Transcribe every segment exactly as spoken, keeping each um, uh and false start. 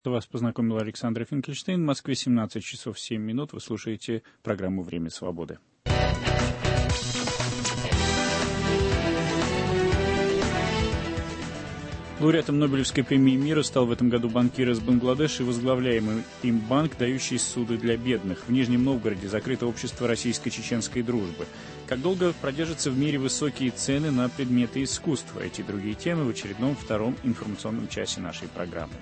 Вас познакомил Александр Финкельштейн. В Москве семнадцать часов семь минут. Вы слушаете программу «Время свободы». Лауреатом Нобелевской премии мира стал в этом году банкир из Бангладеша и возглавляемый им банк, дающий суды для бедных. В Нижнем Новгороде закрыто общество российско-чеченской дружбы. Как долго продержатся в мире высокие цены на предметы искусства? Эти и другие темы в очередном втором информационном часе нашей программы.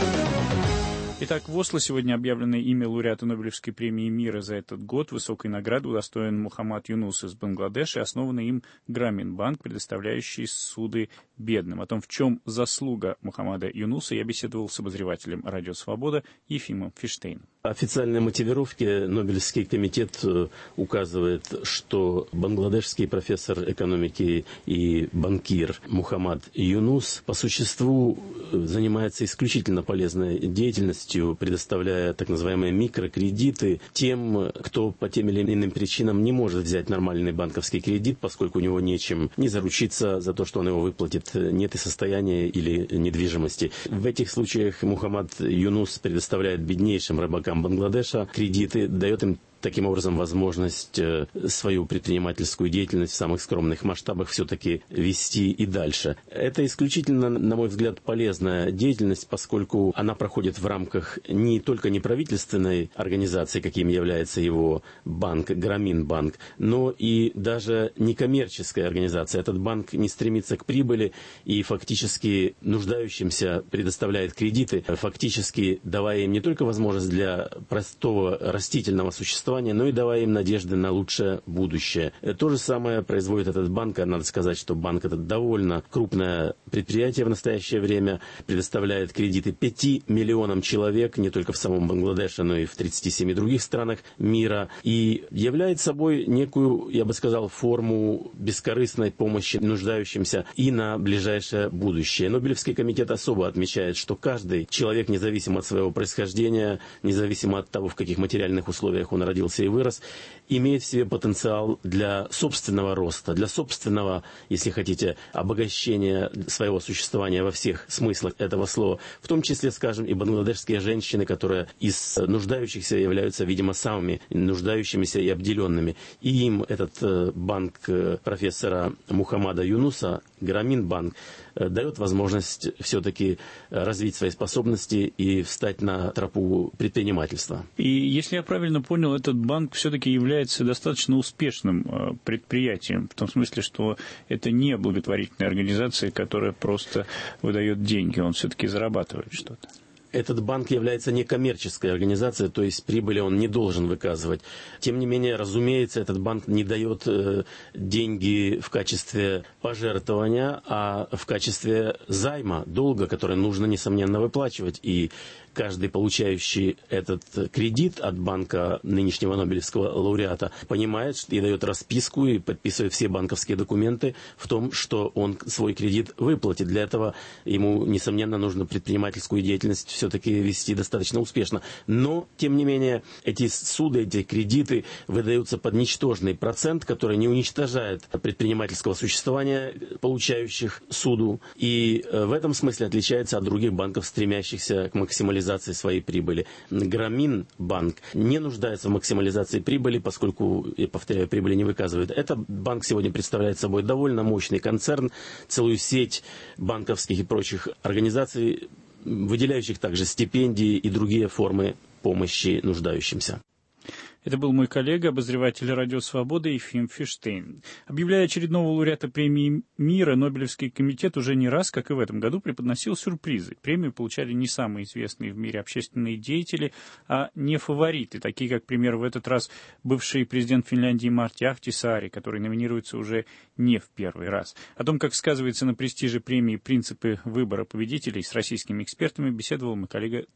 Итак, в Осло сегодня объявлено имя лауреата Нобелевской премии мира за этот год. Высокой награды удостоен Мухаммад Юнус из Бангладеша, основанный им Грамин-банк, предоставляющий суды бедным. О том, в чем заслуга Мухаммада Юнуса, я беседовал с обозревателем «Радио Свобода» Ефимом Фиштейном. В официальной мотивировке Нобелевский комитет указывает, что бангладешский профессор экономики и банкир Мухаммад Юнус по существу занимается исключительно полезной деятельностью, предоставляя так называемые микрокредиты тем, кто по тем или иным причинам не может взять нормальный банковский кредит, поскольку у него нечем не заручиться за то, что он его выплатит, нет и состояния или недвижимости. В этих случаях Мухаммад Юнус предоставляет беднейшим рыбакам Бангладеша кредиты, дает им таким образом возможность свою предпринимательскую деятельность в самых скромных масштабах все-таки вести и дальше. Это исключительно, на мой взгляд, полезная деятельность, поскольку она проходит в рамках не только неправительственной организации, каким является его банк, Грамин-банк, но и даже некоммерческая организация. Этот банк не стремится к прибыли и фактически нуждающимся предоставляет кредиты, фактически давая им не только возможность для простого растительного существования, но и давая им надежды на лучшее будущее. То же самое производит этот банк. Надо сказать, что банк этот довольно крупное предприятие в настоящее время, предоставляет кредиты пяти миллионам человек, не только в самом Бангладеше, но и в тридцати семи других странах мира, и является собой некую, я бы сказал, форму бескорыстной помощи нуждающимся и на ближайшее будущее. Нобелевский комитет особо отмечает, что каждый человек, независимо от своего происхождения, независимо от того, в каких материальных условиях он родился, и вырос, имеет в себе потенциал для собственного роста, для собственного, если хотите, обогащения своего существования во всех смыслах этого слова. В том числе, скажем, и бангладешские женщины, которые из нуждающихся являются, видимо, самыми нуждающимися и обделенными. И им этот банк профессора Мухаммада Юнуса, Грамин-банк, дает возможность все-таки развить свои способности и встать на тропу предпринимательства. И если я правильно понял, этот банк все-таки является достаточно успешным предприятием, в том смысле, что это не благотворительная организация, которая просто выдает деньги, он все-таки зарабатывает что-то. Этот банк является некоммерческой организацией, то есть прибыли он не должен выказывать. Тем не менее, разумеется, этот банк не дает э, деньги в качестве пожертвования, а в качестве займа, долга, который нужно, несомненно, выплачивать. И каждый, получающий этот кредит от банка нынешнего Нобелевского лауреата, понимает и дает расписку и подписывает все банковские документы в том, что он свой кредит выплатит. Для этого ему, несомненно, нужно предпринимательскую деятельность все-таки вести достаточно успешно. Но, тем не менее, эти суды, эти кредиты выдаются под ничтожный процент, который не уничтожает предпринимательского существования получающих суду. И в этом смысле отличается от других банков, стремящихся к максимализации своей прибыли. Грамин-банк не нуждается в максимализации прибыли, поскольку, я повторяю, прибыли не выказывает. Этот банк сегодня представляет собой довольно мощный концерн, целую сеть банковских и прочих организаций, выделяющих также стипендии и другие формы помощи нуждающимся. Это был мой коллега, обозреватель «Радио Свобода» Ефим Фиштейн. Объявляя очередного лауреата премии мира, Нобелевский комитет уже не раз, как и в этом году, преподносил сюрпризы. Премию получали не самые известные в мире общественные деятели, а не фавориты, такие как, к примеру, в этот раз бывший президент Финляндии Марти Ахтисаари, который номинируется уже не в первый раз. О том, как сказывается на престиже премии принципы выбора победителей, с российскими экспертами беседовал мой коллега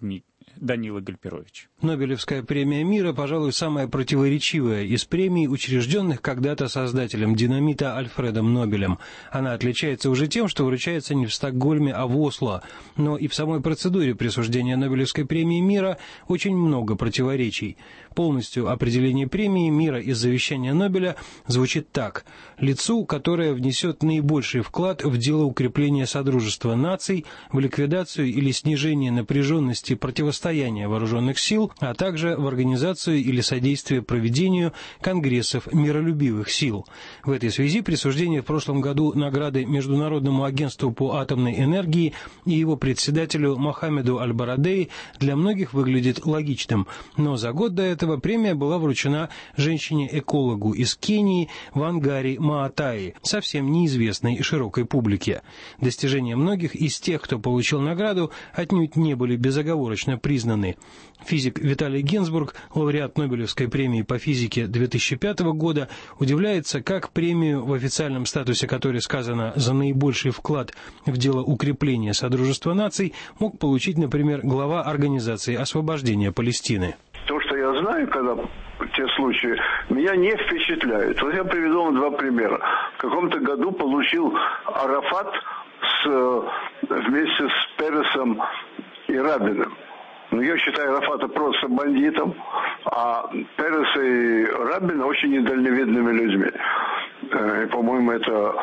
Данила Гальперович. Нобелевская премия мира, пожалуй, самая противоречивая из премий, учрежденных когда-то создателем динамита Альфредом Нобелем. Она отличается уже тем, что вручается не в Стокгольме, а в Осло. Но и в самой процедуре присуждения Нобелевской премии мира очень много противоречий. Полностью определение премии мира из завещания Нобеля звучит так. Лицу, которое внесет наибольший вклад в дело укрепления содружества наций, в ликвидацию или снижение напряженности противостояния вооруженных сил, а также в организацию или содействие проведению конгрессов миролюбивых сил. В этой связи присуждение в прошлом году награды Международному агентству по атомной энергии и его председателю Мохаммеду Аль-Барадеи для многих выглядит логичным, но за год до этого премия была вручена женщине-экологу из Кении Вангари Маатаи, совсем неизвестной широкой публике. Достижения многих из тех, кто получил награду, отнюдь не были безоговорочно признаны. Физик Виталий Гинзбург, лауреат Нобелевской премии по физике две тысячи пятого года, удивляется, как премию, в официальном статусе которой сказано «за наибольший вклад в дело укрепления Содружества наций», мог получить, например, глава Организации освобождения Палестины. То, что я знаю, когда те случаи, меня не впечатляют. Вот я приведу вам два примера. В каком-то году получил Арафат с, вместе с Пересом и Рабиным. Ну, я считаю Арафата просто бандитом, а Переса и Рабина очень недальновидными людьми. И, по-моему, это,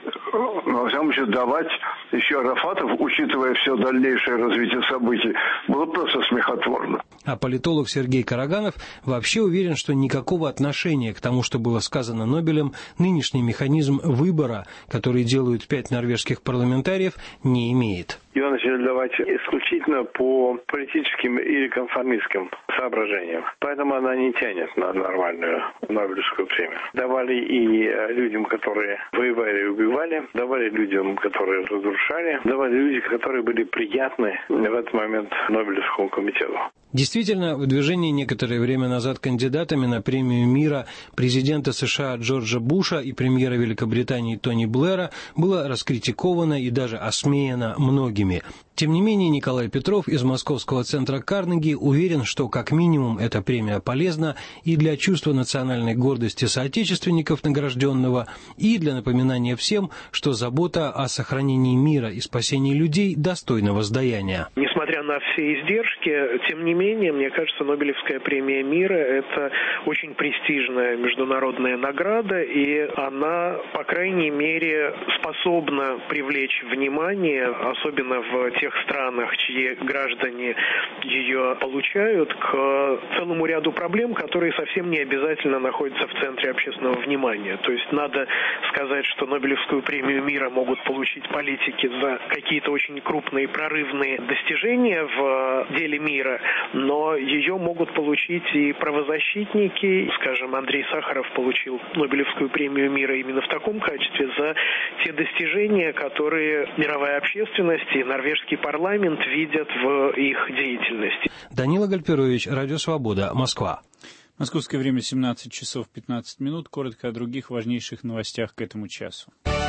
во всяком случае, давать еще Арафатов, учитывая все дальнейшее развитие событий, было просто смехотворно. А политолог Сергей Караганов вообще уверен, что никакого отношения к тому, что было сказано Нобелем, нынешний механизм выбора, который делают пять норвежских парламентариев, не имеет. Ее начали давать исключительно по политическим или конформистским соображениям. Поэтому она не тянет на нормальную Нобелевскую премию. Давали и людям, которые воевали и убивали, давали людям, которые разрушали, давали людям, которые были приятны в этот момент Нобелевскому комитету. Действительно, в движении некоторое время назад кандидатами на премию мира президента США Джорджа Буша и премьера Великобритании Тони Блэра было раскритиковано и даже осмеяно многими. Тем не менее, Николай Петров из Московского центра Карнеги уверен, что как минимум эта премия полезна и для чувства национальной гордости соотечественников награжденного, и для напоминания всем, что забота о сохранении мира и спасении людей достойна воздаяния. Несмотря на все издержки, тем не менее, мне кажется, Нобелевская премия мира – это очень престижная международная награда, и она, по крайней мере, способна привлечь внимание, особенно в тех странах, чьи граждане ее получают, к целому ряду проблем, которые совсем не обязательно находятся в центре общественного внимания. То есть надо сказать, что Нобелевскую премию мира могут получить политики за какие-то очень крупные прорывные достижения в деле мира, но ее могут получить и правозащитники. Скажем, Андрей Сахаров получил Нобелевскую премию мира именно в таком качестве за те достижения, которые мировая общественность и норвежский парламент видят в их деятельности. Данила Гальперович, Радио Свобода, Москва. Московское время семнадцать часов пятнадцать минут. Коротко о других важнейших новостях к этому часу.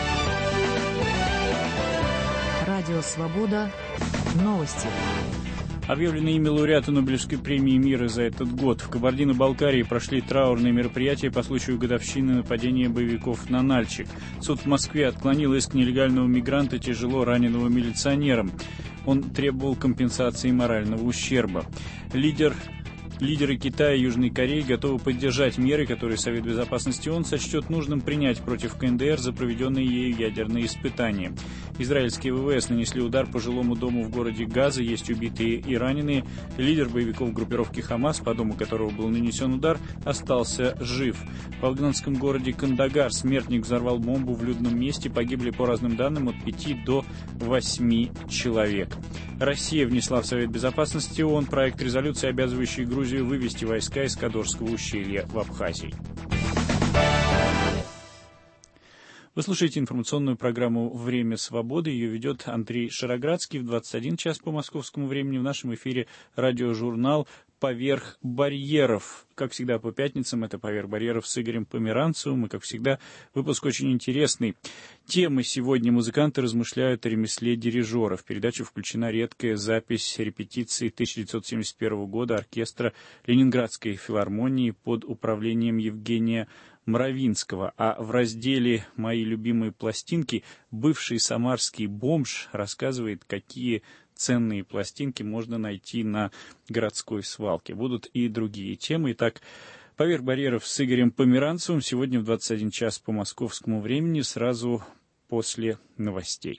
Радио Свобода. Новости. Объявлены имя лауреата Нобелевской премии мира за этот год. В Кабардино-Балкарии прошли траурные мероприятия по случаю годовщины нападения боевиков на Нальчик. Суд в Москве отклонил иск нелегального мигранта, тяжело раненого милиционером. Он требовал компенсации морального ущерба. Лидер... Лидеры Китая и Южной Кореи готовы поддержать меры, которые Совет Безопасности ООН сочтет нужным принять против КНДР за проведенные ею ядерные испытания. Израильские ВВС нанесли удар по жилому дому в городе Газа, есть убитые и раненые. Лидер боевиков группировки Хамас, по дому которого был нанесен удар, остался жив. В афганском городе Кандагар смертник взорвал бомбу в людном месте, погибли по разным данным от пяти до восьми человек. Россия внесла в Совет Безопасности ООН проект резолюции, обязывающий Грузию вывести войска из Кадорского ущелья в Абхазии. Вы слушаете информационную программу «Время свободы». Ее ведет Андрей Шароградский в двадцать один час по московскому времени. В нашем эфире радиожурнал «Поверх барьеров». Как всегда по пятницам это «Поверх барьеров» с Игорем Померанцевым. И, как всегда, выпуск очень интересный. Темы сегодня музыканты размышляют о ремесле дирижера. В передачу включена редкая запись репетиции тысяча девятьсот семьдесят первого года оркестра Ленинградской филармонии под управлением Евгения Мравинского. А в разделе «Мои любимые пластинки» бывший самарский бомж рассказывает, какие ценные пластинки можно найти на городской свалке. Будут и другие темы. Итак, «Поверх барьеров» с Игорем Померанцевым сегодня в двадцать один час по московскому времени, сразу после новостей.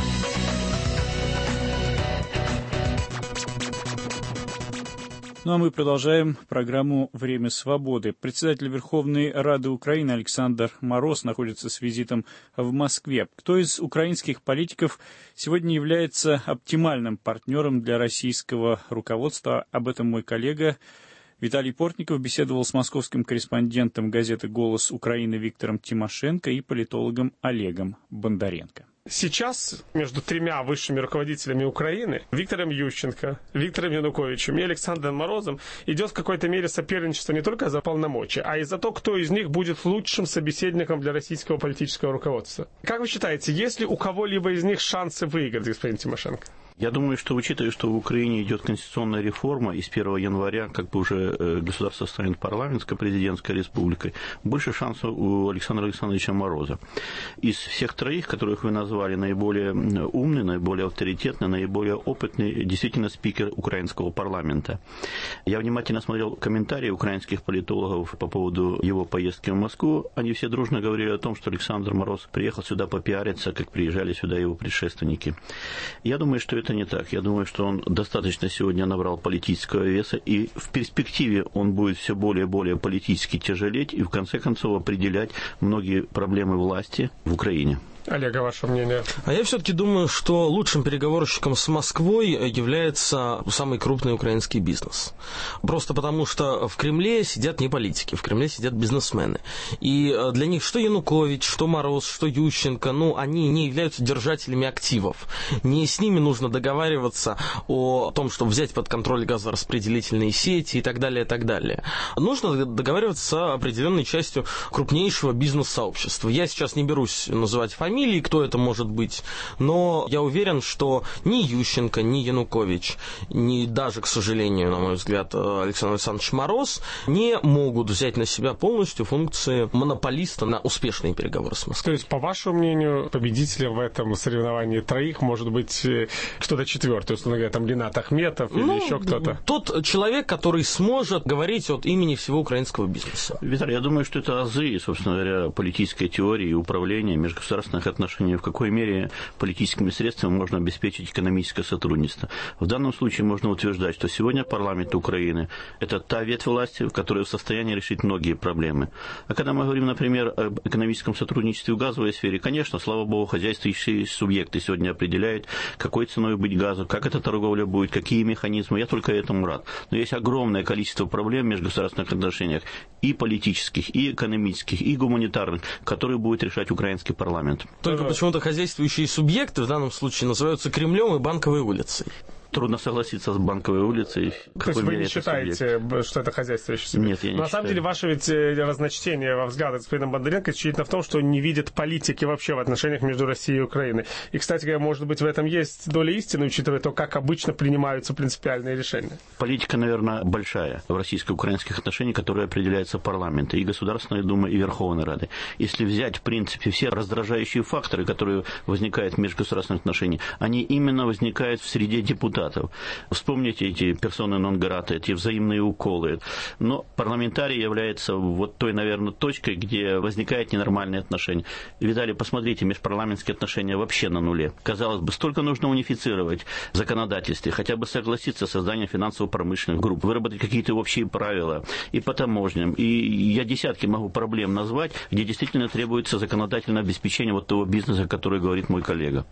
Ну а мы продолжаем программу «Время свободы». Председатель Верховной Рады Украины Александр Мороз находится с визитом в Москве. Кто из украинских политиков сегодня является оптимальным партнером для российского руководства? Об этом мой коллега Виталий Портников беседовал с московским корреспондентом газеты «Голос Украины» Виктором Тимошенко и политологом Олегом Бондаренко. Сейчас между тремя высшими руководителями Украины, Виктором Ющенко, Виктором Януковичем и Александром Морозом, идет в какой-то мере соперничество не только за полномочия, а и за то, кто из них будет лучшим собеседником для российского политического руководства. Как вы считаете, есть ли у кого-либо из них шансы выиграть, господин Тимошенко? Я думаю, что, учитывая, что в Украине идет конституционная реформа, и с первого января как бы уже государство станет парламентско-президентской республикой, больше шансов у Александра Александровича Мороза. Из всех троих, которых вы назвали, наиболее умный, наиболее авторитетный, наиболее опытный, действительно спикер украинского парламента. Я внимательно смотрел комментарии украинских политологов по поводу его поездки в Москву. Они все дружно говорили о том, что Александр Мороз приехал сюда попиариться, как приезжали сюда его предшественники. Я думаю, что это Это не так. Я думаю, что он достаточно сегодня набрал политического веса, и в перспективе он будет все более и более политически тяжелеть и в конце концов определять многие проблемы власти в Украине. Олег, а ваше мнение? А я все-таки думаю, что лучшим переговорщиком с Москвой является самый крупный украинский бизнес. Просто потому, что в Кремле сидят не политики, в Кремле сидят бизнесмены. И для них что Янукович, что Мороз, что Ющенко, ну, они не являются держателями активов. Не с ними нужно договариваться о том, чтобы взять под контроль газораспределительные сети и так далее, и так далее. Нужно договариваться с определенной частью крупнейшего бизнес-сообщества. Я сейчас не берусь называть фамилии, кто это может быть, но я уверен, что ни Ющенко, ни Янукович, ни даже, к сожалению, на мой взгляд, Александр Александрович Мороз не могут взять на себя полностью функции монополиста на успешные переговоры с Москвой. То есть, по вашему мнению, победителем в этом соревновании троих может быть кто-то четвертый, условно говоря, там Ринат Ахметов или ну, еще кто-то? Тот человек, который сможет говорить от имени всего украинского бизнеса. Виталий, я думаю, что это азы, собственно говоря, политической теории и управления межгосударственных отношений, в какой мере политическими средствами можно обеспечить экономическое сотрудничество. В данном случае можно утверждать, что сегодня парламент Украины – это та ветвь власти, которая в состоянии решить многие проблемы. А когда мы говорим, например, об экономическом сотрудничестве в газовой сфере, конечно, слава богу, хозяйствующие субъекты сегодня определяют, какой ценой быть газу, как эта торговля будет, какие механизмы. Я только этому рад. Но есть огромное количество проблем в межгосударственных отношениях и политических, и экономических, и гуманитарных, которые будет решать украинский парламент. Только почему-то хозяйствующие субъекты в данном случае называются Кремлем и Банковой улицей. Трудно согласиться с Банковой улицей. То есть вы не считаете, субъект? Что это хозяйствующий субъект? Нет, я не На считаю. самом деле, ваше ведь разночтение во взглядах господина Бондаренко исключительно в том, что он не видит политики вообще в отношениях между Россией и Украиной. И, кстати говоря, может быть, в этом есть доля истины, учитывая то, как обычно принимаются принципиальные решения. Политика, наверное, большая в российско-украинских отношениях, которая определяется парламентом, и Государственной Думой, и Верховной Радой. Если взять, в принципе, все раздражающие факторы, которые возникают в межгосударственных отношениях, они именно возникают в среде депутатов. Вспомните эти персоны нон-грата, эти взаимные уколы. Но парламентарий является вот той, наверное, точкой, где возникают ненормальные отношения. Виталий, посмотрите, межпарламентские отношения вообще на нуле. Казалось бы, столько нужно унифицировать в законодательстве, хотя бы согласиться с созданием финансово-промышленных групп, выработать какие-то общие правила и по таможням. И я десятки могу проблем назвать, где действительно требуется законодательное обеспечение вот того бизнеса, о котором говорит мой коллега.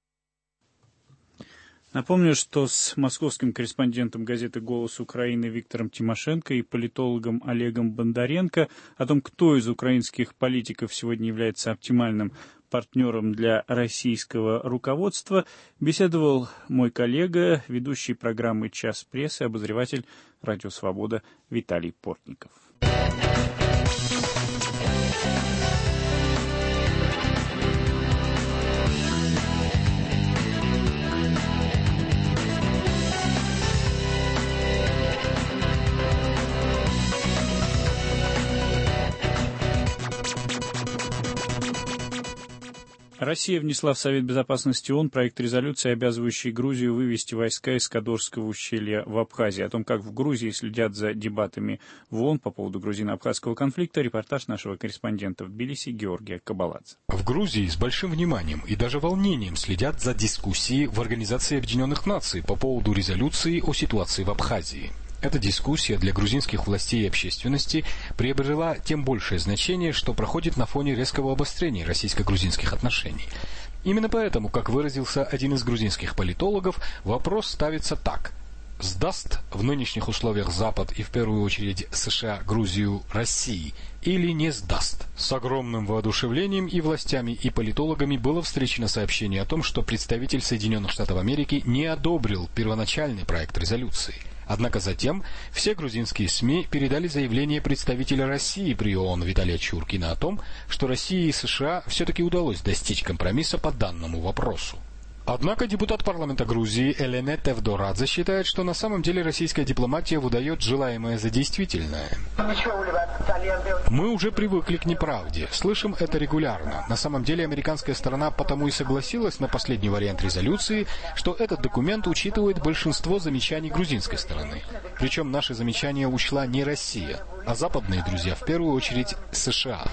Напомню, что с московским корреспондентом газеты «Голос Украины» Виктором Тимошенко и политологом Олегом Бондаренко о том, кто из украинских политиков сегодня является оптимальным партнером для российского руководства, беседовал мой коллега, ведущий программы «Час прессы», обозреватель «Радио Свобода» Виталий Портников. Россия внесла в Совет Безопасности ООН проект резолюции, обязывающий Грузию вывести войска из Кадорского ущелья в Абхазии. О том, как в Грузии следят за дебатами в ООН по поводу грузино-абхазского конфликта, репортаж нашего корреспондента в Тбилиси Георгия Кабаладзе. В Грузии с большим вниманием и даже волнением следят за дискуссией в Организации Объединенных Наций по поводу резолюции о ситуации в Абхазии. Эта дискуссия для грузинских властей и общественности приобрела тем большее значение, что проходит на фоне резкого обострения российско-грузинских отношений. Именно поэтому, как выразился один из грузинских политологов, вопрос ставится так. Сдаст в нынешних условиях Запад и в первую очередь США Грузию России или не сдаст? С огромным воодушевлением и властями, и политологами было встречено сообщение о том, что представитель Соединенных Штатов Америки не одобрил первоначальный проект резолюции. Однако затем все грузинские СМИ передали заявление представителя России при ООН Виталия Чуркина о том, что России и США все-таки удалось достичь компромисса по данному вопросу. Однако депутат парламента Грузии Элене Тевдорадзе считает, что на самом деле российская дипломатия выдает желаемое за действительное. Мы уже привыкли к неправде, слышим это регулярно. На самом деле американская сторона потому и согласилась на последний вариант резолюции, что этот документ учитывает большинство замечаний грузинской стороны. Причем наши замечания учла не Россия, а западные друзья, в первую очередь США.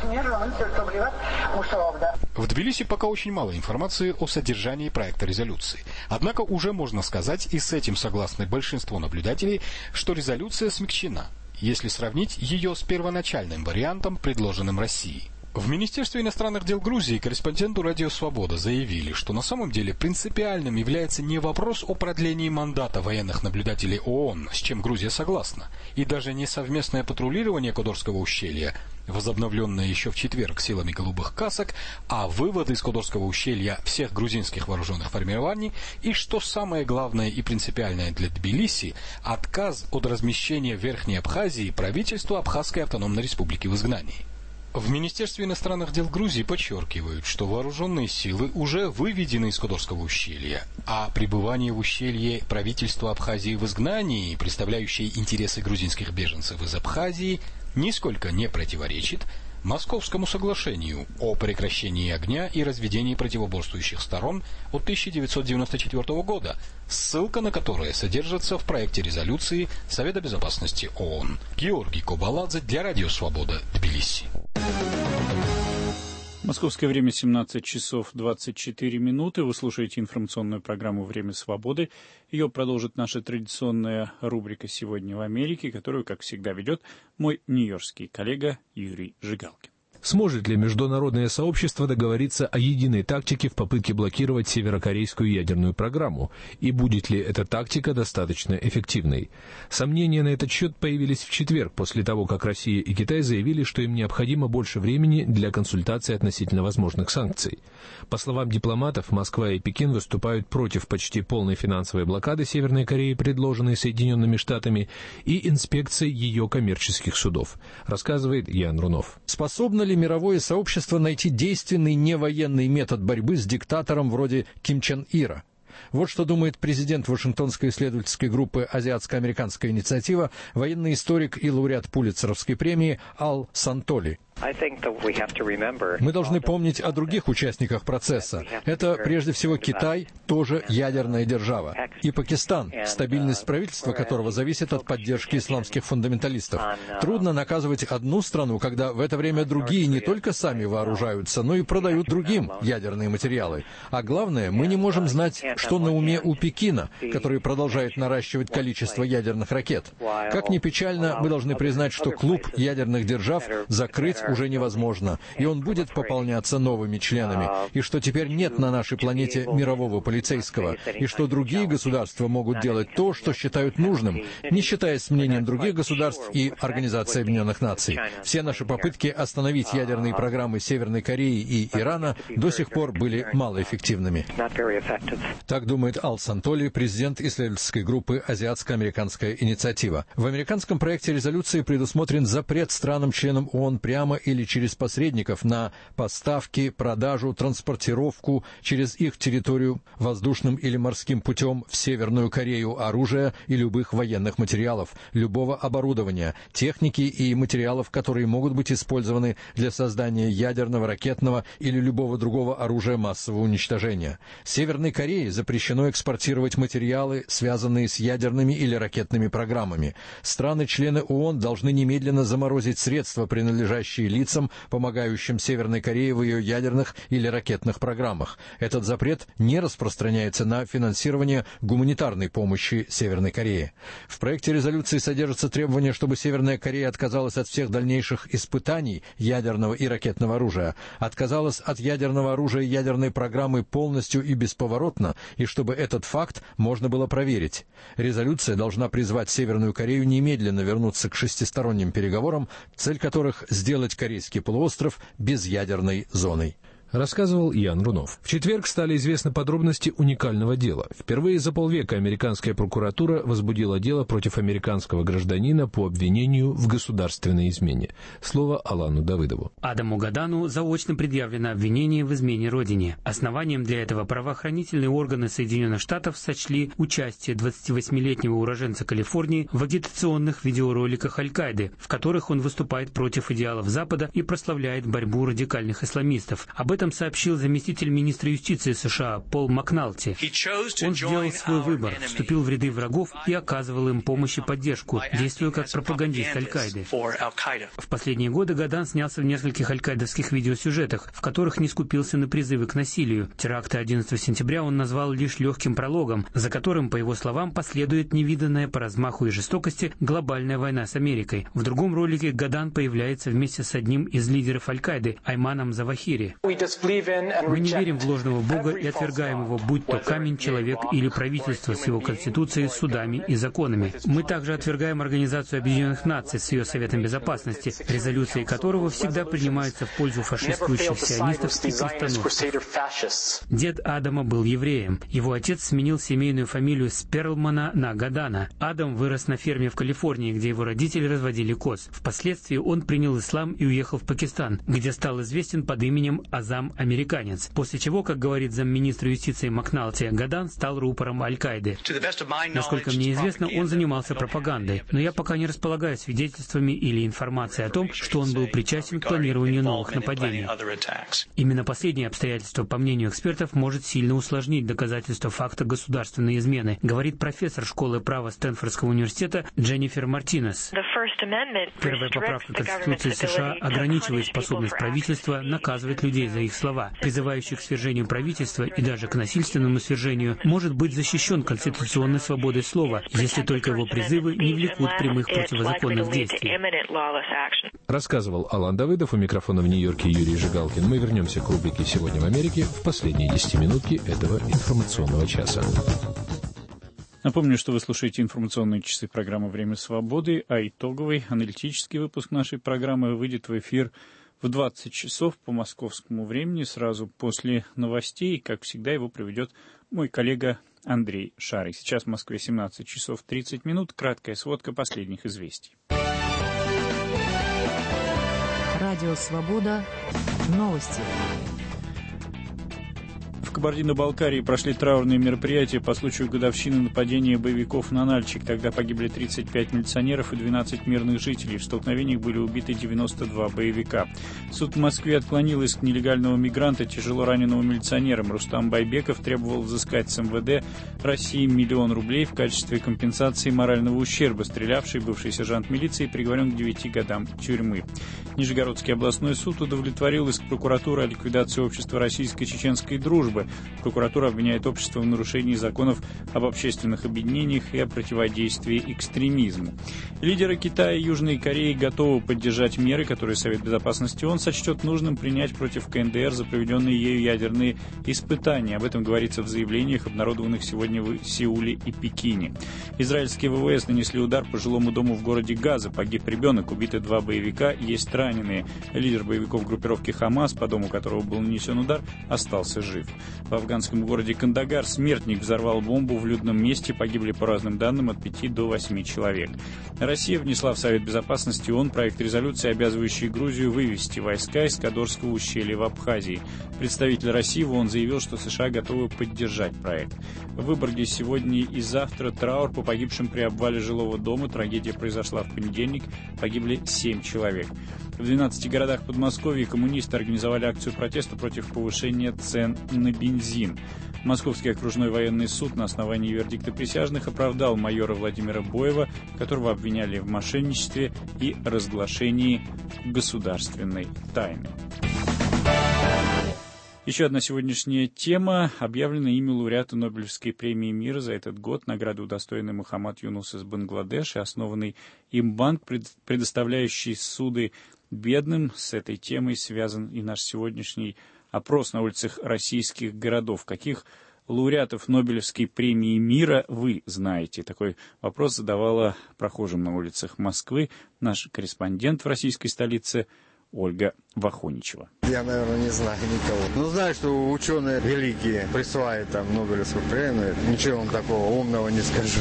В Тбилиси пока очень мало информации о содержании проекта резолюции. Однако уже можно сказать, и с этим согласны большинство наблюдателей, что резолюция смягчена, если сравнить ее с первоначальным вариантом, предложенным Россией. В Министерстве иностранных дел Грузии корреспонденту «Радио Свобода» заявили, что на самом деле принципиальным является не вопрос о продлении мандата военных наблюдателей ООН, с чем Грузия согласна, и даже не совместное патрулирование Кодорского ущелья, возобновленное еще в четверг силами голубых касок, а выводы из Кодорского ущелья всех грузинских вооруженных формирований и, что самое главное и принципиальное для Тбилиси, отказ от размещения в Верхней Абхазии правительства Абхазской автономной республики в изгнании. В Министерстве иностранных дел Грузии подчеркивают, что вооруженные силы уже выведены из Кодорского ущелья, а пребывание в ущелье правительства Абхазии в изгнании, представляющее интересы грузинских беженцев из Абхазии, нисколько не противоречит Московскому соглашению о прекращении огня и разведении противоборствующих сторон от тысяча девятьсот девяносто четвёртого года, ссылка на которое содержится в проекте резолюции Совета Безопасности ООН. Георгий Кабаладзе для Радио Свобода, Тбилиси. Московское время семнадцать часов двадцать четыре минуты. Вы слушаете информационную программу «Время свободы». Ее продолжит наша традиционная рубрика «Сегодня в Америке», которую, как всегда, ведет мой нью-йоркский коллега Юрий Жигалкин. Сможет ли международное сообщество договориться о единой тактике в попытке блокировать северокорейскую ядерную программу? И будет ли эта тактика достаточно эффективной? Сомнения на этот счет появились в четверг, после того, как Россия и Китай заявили, что им необходимо больше времени для консультаций относительно возможных санкций. По словам дипломатов, Москва и Пекин выступают против почти полной финансовой блокады Северной Кореи, предложенной Соединенными Штатами, и инспекции ее коммерческих судов, рассказывает Ян Рунов. Способно ли мировое сообщество найти действенный невоенный метод борьбы с диктатором вроде Ким Чен Ира? Вот что думает президент Вашингтонской исследовательской группы «Азиатско-американская инициатива», военный историк и лауреат Пулитцеровской премии Ал Сантоли. Мы должны помнить о других участниках процесса. Это, прежде всего, Китай, тоже ядерная держава, и Пакистан, стабильность правительства которого зависит от поддержки исламских фундаменталистов. Трудно наказывать одну страну, когда в это время другие не только сами вооружаются, но и продают другим ядерные материалы. А главное, мы не можем знать, что на уме у Пекина, который продолжает наращивать количество ядерных ракет. Как ни печально, мы должны признать, что клуб ядерных держав закрыт уже невозможно, и он будет пополняться новыми членами, и что теперь нет на нашей планете мирового полицейского, и что другие государства могут делать то, что считают нужным, не считаясь с мнением других государств и Организации Объединенных Наций. Все наши попытки остановить ядерные программы Северной Кореи и Ирана до сих пор были малоэффективными. Так думает Ал Сантоли, президент исследовательской группы «Азиатско-американская инициатива». В американском проекте резолюции предусмотрен запрет странам-членам ООН прямо или через посредников на поставки, продажу, транспортировку через их территорию воздушным или морским путем в Северную Корею оружия и любых военных материалов, любого оборудования, техники и материалов, которые могут быть использованы для создания ядерного, ракетного или любого другого оружия массового уничтожения. Северной Корее запрещено экспортировать материалы, связанные с ядерными или ракетными программами. Страны-члены ООН должны немедленно заморозить средства, принадлежащие лицам, помогающим Северной Корее в ее ядерных или ракетных программах. Этот запрет не распространяется на финансирование гуманитарной помощи Северной Корее. В проекте резолюции содержится требование, чтобы Северная Корея отказалась от всех дальнейших испытаний ядерного и ракетного оружия, отказалась от ядерного оружия и ядерной программы полностью и бесповоротно, и чтобы этот факт можно было проверить. Резолюция должна призвать Северную Корею немедленно вернуться к шестисторонним переговорам, цель которых — сделать Корейский полуостров безъядерной зоной. Рассказывал Ян Рунов. В четверг стали известны подробности уникального дела. Впервые за полвека американская прокуратура возбудила дело против американского гражданина по обвинению в государственной измене. Слово Алану Давыдову. Адаму Гадану заочно предъявлено обвинение в измене родине. Основанием для этого правоохранительные органы Соединенных Штатов сочли участие двадцативосьмилетнего уроженца Калифорнии в агитационных видеороликах Аль-Каиды, в которых он выступает против идеалов Запада и прославляет борьбу радикальных исламистов. Об этом сообщил заместитель министра юстиции США Пол Макналти. Он сделал свой выбор, вступил в ряды врагов и оказывал им помощь и поддержку, действуя как пропагандист Аль-Каиды. В последние годы Гадан снялся в нескольких аль-каидовских видеосюжетах, в которых не скупился на призывы к насилию. Теракты одиннадцатого сентября он назвал лишь легким прологом, за которым, по его словам, последует невиданная по размаху и жестокости глобальная война с Америкой. В другом ролике Гадан появляется вместе с одним из лидеров Аль-Каиды, Айманом Завахири. Мы не верим в ложного Бога и отвергаем его, будь то камень, человек или правительство с его конституцией, судами и законами. Мы также отвергаем Организацию Объединенных Наций с ее Советом Безопасности, резолюции которого всегда принимаются в пользу фашистующих сионистов и крестоносцев. Дед Адама был евреем. Его отец сменил семейную фамилию с Перлмана на Гадана. Адам вырос на ферме в Калифорнии, где его родители разводили коз. Впоследствии он принял ислам и уехал в Пакистан, где стал известен под именем Азам Американец, после чего, как говорит замминистра юстиции Макналти, Гадан стал рупором Аль-Каиды. Насколько мне известно, он занимался пропагандой, но я пока не располагаю свидетельствами или информацией о том, что он был причастен к планированию новых нападений. Именно последнее обстоятельство, по мнению экспертов, может сильно усложнить доказательство факта государственной измены, говорит профессор школы права Стэнфордского университета Дженнифер Мартинес. Первая поправка Конституции США ограничивает способность правительства наказывать людей за их слова, призывающий к свержению правительства и даже к насильственному свержению, может быть защищен конституционной свободой слова, если только его призывы не влекут прямых противозаконных действий. Рассказывал Алан Давыдов, у микрофона в Нью-Йорке Юрий Жигалкин. Мы вернемся к рубрике «Сегодня в Америке» в последние десятиминутки этого информационного часа. Напомню, что вы слушаете информационные часы программы «Время свободы», а итоговый аналитический выпуск нашей программы выйдет в эфир в двадцать часов по московскому времени, сразу после новостей. Как всегда, его проведет мой коллега Андрей Шарый. Сейчас в Москве семнадцать часов тридцать минут. Краткая сводка последних известий. Радио «Свобода». Новости. В Кабардино-Балкарии прошли траурные мероприятия по случаю годовщины нападения боевиков на Нальчик. Тогда погибли тридцать пять милиционеров и двенадцать мирных жителей. В столкновениях были убиты девяносто два боевика. Суд в Москве отклонил иск нелегального мигранта, тяжело раненого милиционером. Рустам Байбеков требовал взыскать с эм вэ дэ России миллион рублей в качестве компенсации морального ущерба. Стрелявший бывший сержант милиции приговорен к девяти годам тюрьмы. Нижегородский областной суд удовлетворил иск прокуратуры о ликвидации общества российско-чеченской дружбы. дружбы. Прокуратура обвиняет общество в нарушении законов об общественных объединениях и о противодействии экстремизму. Лидеры Китая и Южной Кореи готовы поддержать меры, которые Совет Безопасности ООН сочтет нужным принять против КНДР за проведенные ею ядерные испытания. Об этом говорится в заявлениях, обнародованных сегодня в Сеуле и Пекине. Израильские ВВС нанесли удар по жилому дому в городе Газа. Погиб ребенок, убиты два боевика, есть раненые. Лидер боевиков группировки Хамас, по дому которого был нанесен удар, остался жив. В афганском городе Кандагар смертник взорвал бомбу в людном месте. Погибли, по разным данным, от пяти до восьми человек. Россия внесла в Совет Безопасности ООН проект резолюции, обязывающий Грузию вывести войска из Кадорского ущелья в Абхазии. Представитель России в ООН заявил, что США готовы поддержать проект. В Выборге сегодня и завтра траур по погибшим при обвале жилого дома. Трагедия произошла в понедельник. Погибли семь человек. В двенадцати городах Подмосковья коммунисты организовали акцию протеста против повышения цен на бензин. Московский окружной военный суд на основании вердикта присяжных оправдал майора Владимира Боева, которого обвиняли в мошенничестве и разглашении государственной тайны. Еще одна сегодняшняя тема. Объявлено имя лауреата Нобелевской премии мира за этот год. Награды удостоены Мухаммад Юнус из Бангладеш и основанный им банк, предоставляющий суды бедным. С этой темой связан и наш сегодняшний опрос на улицах российских городов. Каких лауреатов Нобелевской премии мира вы знаете? Такой вопрос задавала прохожим на улицах Москвы наш корреспондент в российской столице Ольга Вахоничева. Я, наверное, не знаю никого. Ну, знаю, что ученые великие присваивают там Нобелевскую премию. Ничего вам такого умного не скажу.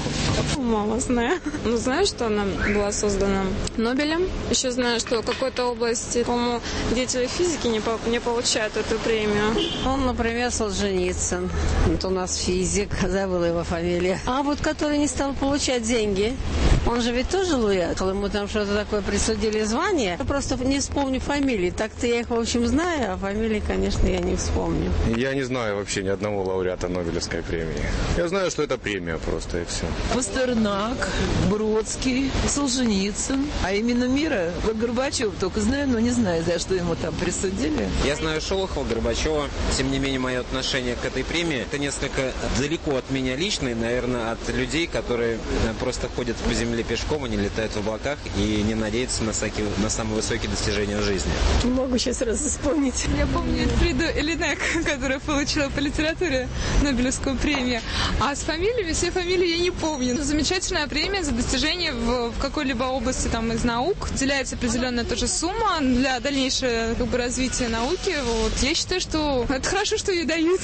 Мало знаю. Ну, знаю, что она была создана Нобелем. Еще знаю, что в какой-то области, по-моему, деятели физики не, по- не получают эту премию. Он, например, Солженицын. Вот у нас физик, забыла его фамилию. А вот который не стал получать деньги, он же ведь тоже лауреат. Ему там что-то такое присудили звание. Я просто не вспомню фамилии. Так-то я их, в общем, знаю, а фамилии, конечно, я не вспомню. Я не знаю вообще ни одного лауреата Нобелевской премии. Я знаю, что это премия просто, и все. Пастернак, Бродский, Солженицын. А именно мира Горбачев только знаю, но не знаю, за что ему там присудили. Я знаю Шолохова, Горбачева. Тем не менее, мое отношение к этой премии это несколько далеко от меня лично, и, наверное, от людей, которые просто ходят по земле пешком, они летают в облаках и не надеются на, всякие, на самые высокие достижения в жизни. Не могу сейчас раз вспомнить. Я помню Фриду Элинек, которая получила по литературе Нобелевскую премию. А с фамилиями, все фамилии я не помню. Замечательная премия за достижение в, в какой-либо области там, из наук. Выделяется определенная тоже сумма для дальнейшего как бы, развития науки. Вот. Я считаю, что это хорошо, что ее дают.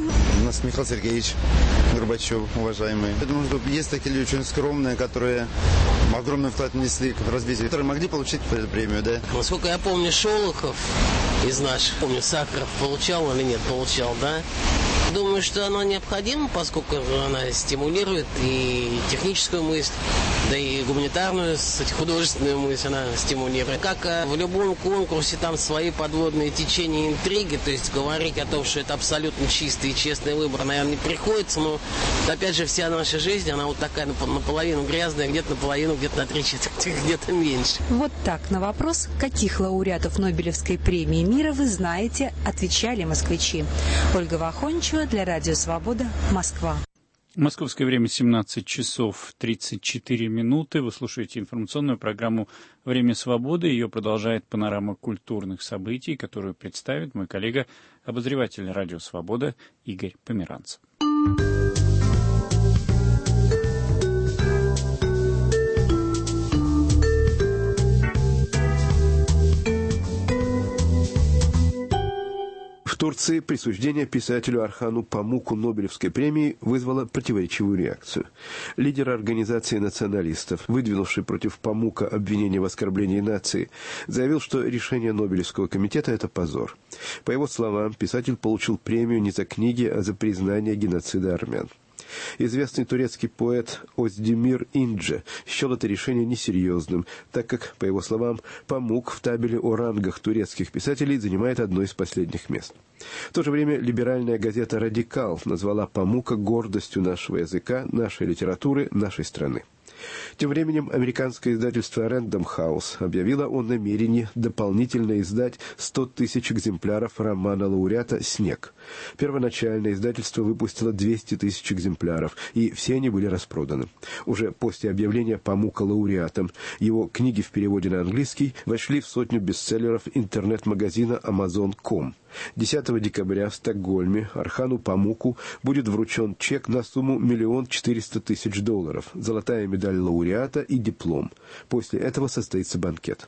У нас Михаил Сергеевич Горбачев, уважаемый. Я думаю, что есть такие люди очень скромные, которые огромный вклад внесли в развитие, которые могли получить эту премию, да? Насколько я помню, Шолохов из наших, помню, Сахаров получал или нет, получал, да? Думаю, что оно необходимо, поскольку она стимулирует и техническую мысль, да и гуманитарную, художественную мысль она стимулирует. Как в любом конкурсе там свои подводные течения, интриги, то есть говорить о том, что это абсолютно чистый и честный выбор, наверное, не приходится, но опять же вся наша жизнь, она вот такая наполовину грязная, где-то наполовину, где-то на три четверти, где-то меньше. Вот так на вопрос, каких лауреатов Нобелевской премии мира вы знаете, отвечали москвичи. Ольга Вахоничева для Радио Свобода, Москва. Московское время семнадцать часов тридцать четыре минуты. Вы слушаете информационную программу «Время свободы». Ее продолжает панорама культурных событий, которую представит мой коллега, обозреватель Радио Свобода Игорь Померанцев. В Турции присуждение писателю Орхану Памуку Нобелевской премии вызвало противоречивую реакцию. Лидер организации националистов, выдвинувший против Памука обвинение в оскорблении нации, заявил, что решение Нобелевского комитета – это позор. По его словам, писатель получил премию не за книги, а за признание геноцида армян. Известный турецкий поэт Оздемир Индже счел это решение несерьезным, так как, по его словам, Памук в табеле о рангах турецких писателей занимает одно из последних мест. В то же время либеральная газета «Радикал» назвала Памука гордостью нашего языка, нашей литературы, нашей страны. Тем временем американское издательство Random House объявило о намерении дополнительно издать сто тысяч экземпляров романа лауреата «Снег». Первоначально издательство выпустило двести тысяч экземпляров, и все они были распроданы. Уже после объявления Памука лауреатом его книги в переводе на английский вошли в сотню бестселлеров интернет-магазина амазон точка ком. десятого декабря в Стокгольме Орхану Памуку будет вручен чек на сумму миллион четыреста тысяч долларов, золотая медаль лауреата и диплом. После этого состоится банкет.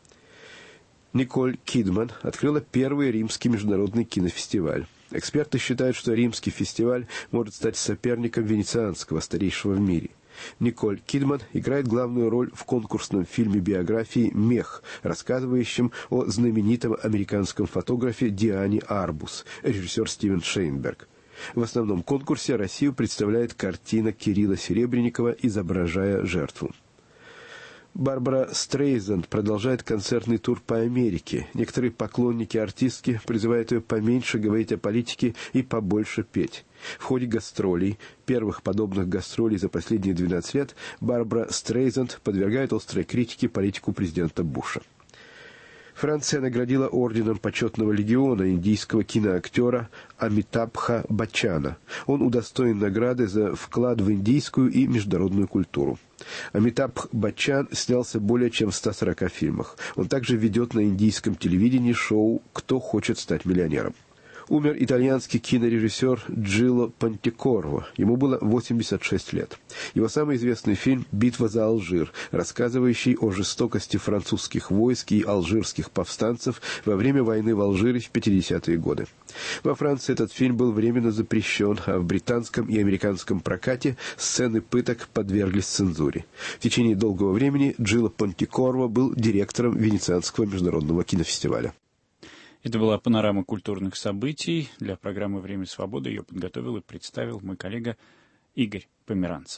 Николь Кидман открыла первый римский международный кинофестиваль. Эксперты считают, что римский фестиваль может стать соперником венецианского, старейшего в мире. Николь Кидман играет главную роль в конкурсном фильме-биографии «Мех», рассказывающем о знаменитом американском фотографе Диане Арбус, режиссер Стивен Шейнберг. В основном конкурсе Россию представляет картина Кирилла Серебренникова «Изображая жертву». Барбара Стрейзанд продолжает концертный тур по Америке. Некоторые поклонники артистки призывают ее поменьше говорить о политике и побольше петь. В ходе гастролей, первых подобных гастролей за последние двенадцать лет, Барбара Стрейзанд подвергает острой критике политику президента Буша. Франция наградила орденом почетного легиона индийского киноактера Амитабха Баччана. Он удостоен награды за вклад в индийскую и международную культуру. Амитабх Баччан снялся более чем в ста сорока фильмах. Он также ведет на индийском телевидении шоу «Кто хочет стать миллионером». Умер итальянский кинорежиссер Джило Понтекорво. Ему было восемьдесят шесть лет. Его самый известный фильм «Битва за Алжир», рассказывающий о жестокости французских войск и алжирских повстанцев во время войны в Алжире в пятидесятые годы. Во Франции этот фильм был временно запрещен, а в британском и американском прокате сцены пыток подверглись цензуре. В течение долгого времени Джило Понтекорво был директором Венецианского международного кинофестиваля. Это была панорама культурных событий. Для программы «Время свободы» ее подготовил и представил мой коллега Игорь Померанцев.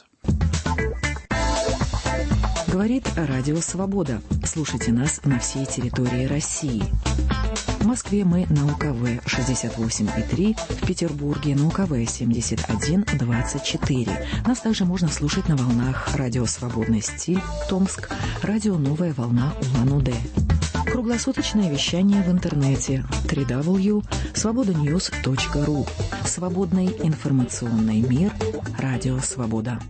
Говорит Радио Свобода. Слушайте нас на всей территории России. В Москве мы на УКВ шестьдесят восемь и три, в Петербурге на УКВ семьдесят один двадцать четыре. Нас также можно слушать на волнах Радио Свободный стиль, Томск, Радио Новая волна Улан-Удэ. Круглосуточное вещание в интернете дабл ю дабл ю дабл ю точка свобода ньюс точка ру. Свободный информационный мир. Радио Свобода.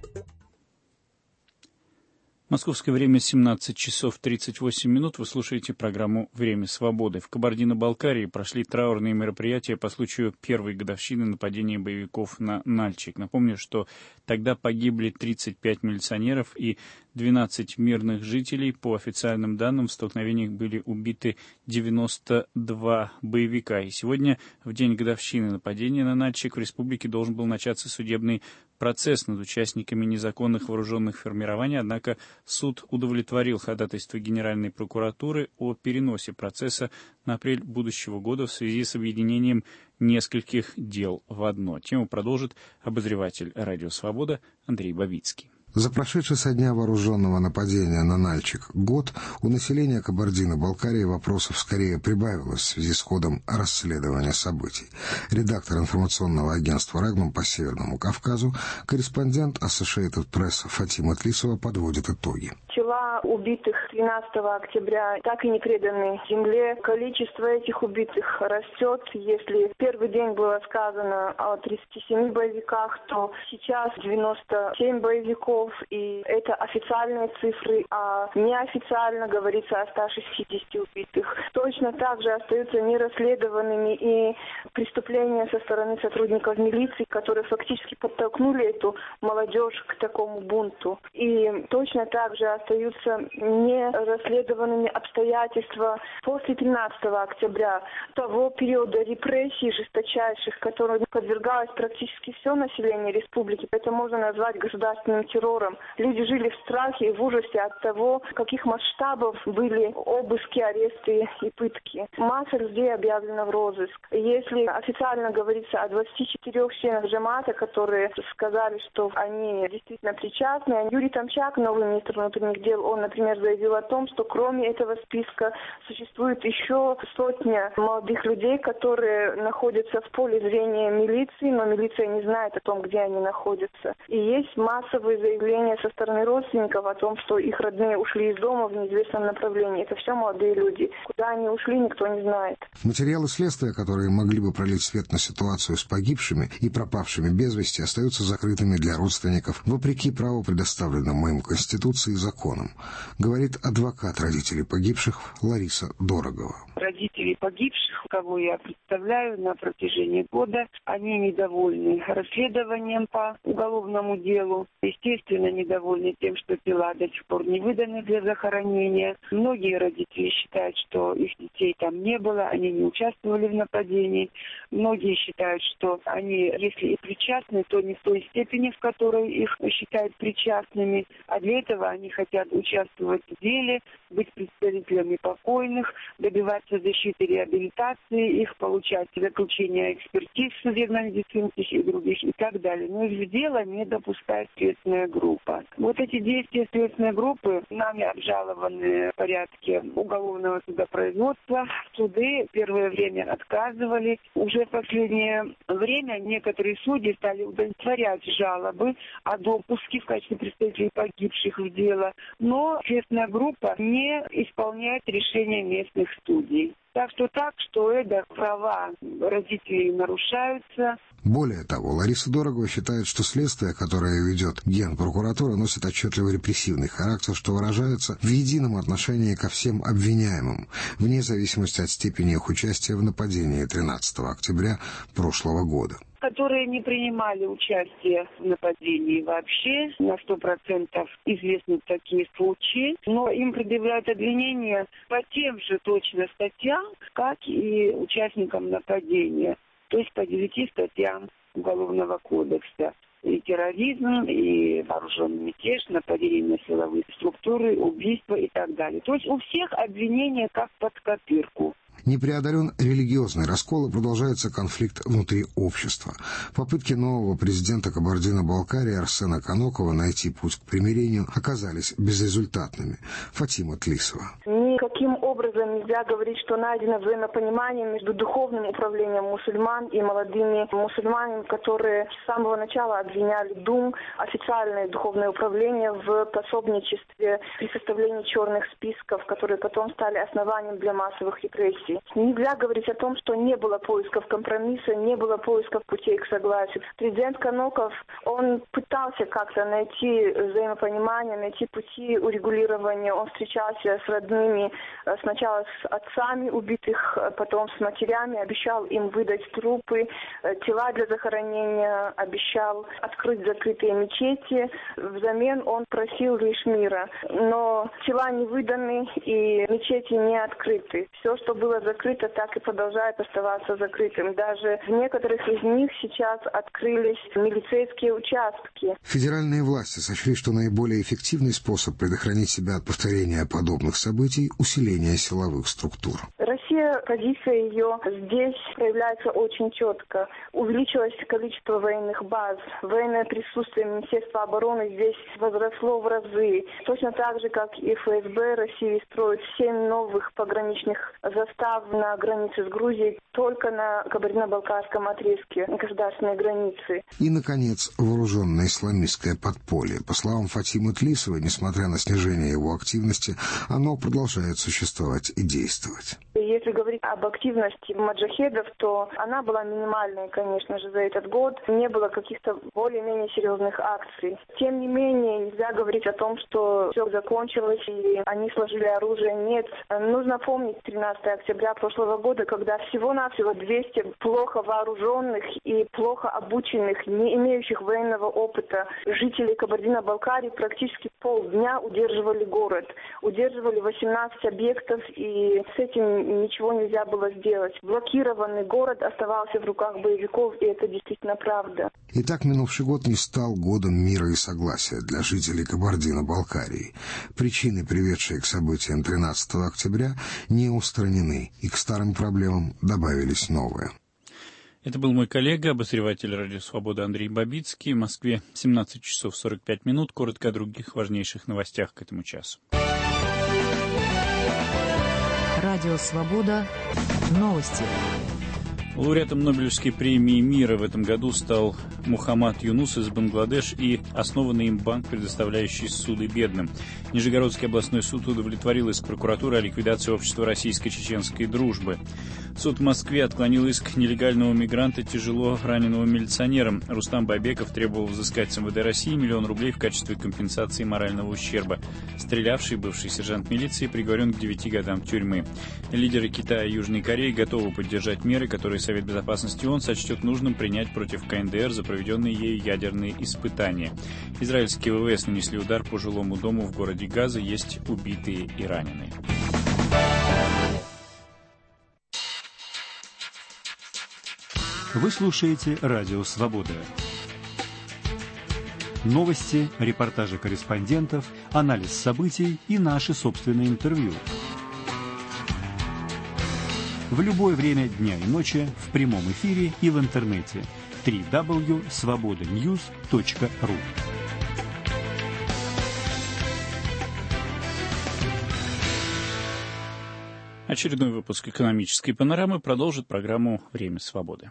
Московское время семнадцать часов тридцать восемь минут. Вы слушаете программу «Время свободы». В Кабардино-Балкарии прошли траурные мероприятия по случаю первой годовщины нападения боевиков на Нальчик. Напомню, что тогда погибли тридцать пять милиционеров и двенадцать мирных жителей. По официальным данным, в столкновениях были убиты девяносто два боевика. И сегодня, в день годовщины нападения на Нальчик, в республике должен был начаться судебный процесс над участниками незаконных вооруженных формирований, однако суд удовлетворил ходатайство Генеральной прокуратуры о переносе процесса на апрель будущего года в связи с объединением нескольких дел в одно. Тему продолжит обозреватель «Радио Свобода» Андрей Бабицкий. За прошедший со дня вооруженного нападения на Нальчик год у населения Кабардино-Балкарии вопросов скорее прибавилось в связи с ходом расследования событий. Редактор информационного агентства «Регнум» по Северному Кавказу, корреспондент Associated Press Фатима Тлисова подводит итоги. Тела убитых тринадцатого октября так и не преданы земле. Количество этих убитых растет. Если в первый день было сказано о тридцати семи боевиках, то сейчас девяносто семь боевиков. И это официальные цифры, а неофициально говорится о ста шестидесяти убитых. Точно так же остаются нерасследованными и преступления со стороны сотрудников милиции, которые фактически подтолкнули эту молодежь к такому бунту. И точно так же остаются нерасследованными обстоятельства после тринадцатого октября, того периода репрессий жесточайших, которым подвергалось практически все население республики. Это можно назвать государственным террором. Люди жили в страхе и в ужасе от того, каких масштабов были обыски, аресты и пытки. Масса людей объявлена в розыск. Если официально говорится о двадцати четырёх членах джамаата, которые сказали, что они действительно причастны, Юрий Томчак, новый министр внутренних дел, он, например, заявил о том, что кроме этого списка существует еще сотня молодых людей, которые находятся в поле зрения милиции, но милиция не знает о том, где они находятся. И есть массовые заявления заявления со стороны родственников о том, что их родные ушли из дома в неизвестном направлении. Это все молодые люди. Куда они ушли, никто не знает. Материалы следствия, которые могли бы пролить свет на ситуацию с погибшими и пропавшими без вести, остаются закрытыми для родственников, вопреки праву, предоставленному им Конституцией и законом, говорит адвокат родителей погибших Лариса Дорогова. Родители погибших, кого я представляю на протяжении года, они недовольны расследованием по уголовному делу. Естественно, недовольны тем, что тела до сих пор не выданы для захоронения. Многие родители считают, что их детей там не было, они не участвовали в нападении. Многие считают, что они, если и причастны, то не в той степени, в которой их считают причастными. А для этого они хотят участвовать в деле, быть представителями покойных, добиваться защиты, реабилитации их, получать заключение экспертиз судебно-медицинских и других и так далее. Но их в дело не допускает следственная группа. Вот эти действия следственной группы нами обжалованы в порядке уголовного судопроизводства. Суды первое время отказывали. Уже в последнее время некоторые судьи стали удовлетворять жалобы о допуске в качестве представителей погибших в дело. Но следственная группа не исполняет решения местных судей. Так что так, что это права родителей нарушаются. Более того, Лариса Дорогова считает, что следствие, которое ведет Генпрокуратура, носит отчетливо репрессивный характер, что выражается в едином отношении ко всем обвиняемым, вне зависимости от степени их участия в нападении тринадцатого октября прошлого года. Которые не принимали участие в нападении вообще, на сто процентов известны такие случаи, но им предъявляют обвинения по тем же точно статьям, как и участникам нападения, то есть по девяти статьям Уголовного кодекса. И терроризм, и вооруженный мятеж, нападение на силовые структуры, убийство и так далее. То есть у всех обвинения как под копирку. Не преодолен религиозный раскол и продолжается конфликт внутри общества. Попытки нового президента Кабардино-Балкарии Арсена Канокова найти путь к примирению оказались безрезультатными. Фатима Тлисова. Никаким образом нельзя говорить, что найдено взаимопонимание между духовным управлением мусульман и молодыми мусульманами, которые с самого начала обвиняли ДУМ, официальное духовное управление, в пособничестве при составлении черных списков, которые потом стали основанием для массовых репрессий. Нельзя говорить о том, что не было поисков компромисса, не было поисков путей к согласию. Президент Каноков, он пытался как-то найти взаимопонимание, найти пути урегулирования. Он встречался с родными, сначала с отцами убитых, потом с матерями, обещал им выдать трупы, тела для захоронения, обещал открыть закрытые мечети. Взамен он просил лишь мира. Но тела не выданы и мечети не открыты. Все, что было закрыто, так и продолжает оставаться закрытым. Даже в некоторых из них сейчас открылись милицейские участки. Федеральные власти сочли, что наиболее эффективный способ предохранить себя от повторения подобных событий – усиление силовых структур. Россия, позиция ее здесь проявляется очень четко. Увеличилось количество военных баз. Военное присутствие Министерства обороны здесь возросло в разы. Точно так же, как и ФСБ, Россия строит семь новых пограничных застав на границе с Грузией, только на Кабардино-Балкарском отрезке государственной границы. И, наконец, вооруженное исламистское подполье. По словам Фатимы Тлисовой, несмотря на снижение его активности, оно продолжает существовать и действовать. Если говорить об активности маджахедов, то она была минимальной, конечно же, за этот год. Не было каких-то более-менее серьезных акций. Тем не менее, нельзя говорить о том, что все закончилось и они сложили оружие. Нет. Нужно помнить тринадцатого октября прошлого года, когда всего-навсего двести плохо вооруженных и плохо обученных, не имеющих военного опыта жителей Кабардино-Балкарии практически полдня удерживали город. Удерживали восемнадцать объектов, и с этим ничего нельзя было сделать. Блокированный город оставался в руках боевиков, и это действительно правда. Итак, минувший год не стал годом мира и согласия для жителей Кабардино-Балкарии. Причины, приведшие к событиям тринадцатого октября, не устранены, и к старым проблемам добавились новые. Это был мой коллега, обозреватель «Радио Свобода» Андрей Бабицкий. В Москве семнадцать часов сорок пять минут. Коротко о других важнейших новостях к этому часу. Радио Свобода. Новости. Лауреатом Нобелевской премии мира в этом году стал Мухаммад Юнус из Бангладеш и основанный им банк, предоставляющий суды бедным. Нижегородский областной суд удовлетворил иск прокуратуры о ликвидации общества российско-чеченской дружбы. Суд в Москве отклонил иск нелегального мигранта, тяжело раненого милиционером. Рустам Байбеков требовал взыскать с эм вэ дэ России миллион рублей в качестве компенсации морального ущерба. Стрелявший бывший сержант милиции приговорен к девяти годам тюрьмы. Лидеры Китая и Южной Кореи готовы поддержать меры, которые Совет Безопасности ООН сочтет нужным принять против ка эн дэ эр за проведенные ею ядерные испытания. Израильские вэ вэ эс нанесли удар по жилому дому в городе Газа, есть убитые и раненые. Вы слушаете Радио Свобода. Новости, репортажи корреспондентов, анализ событий и наши собственные интервью. В любое время дня и ночи, в прямом эфире и в интернете. дабл ю дабл ю дабл ю точка свобода ньюс точка ру. Очередной выпуск экономической панорамы продолжит программу «Время свободы».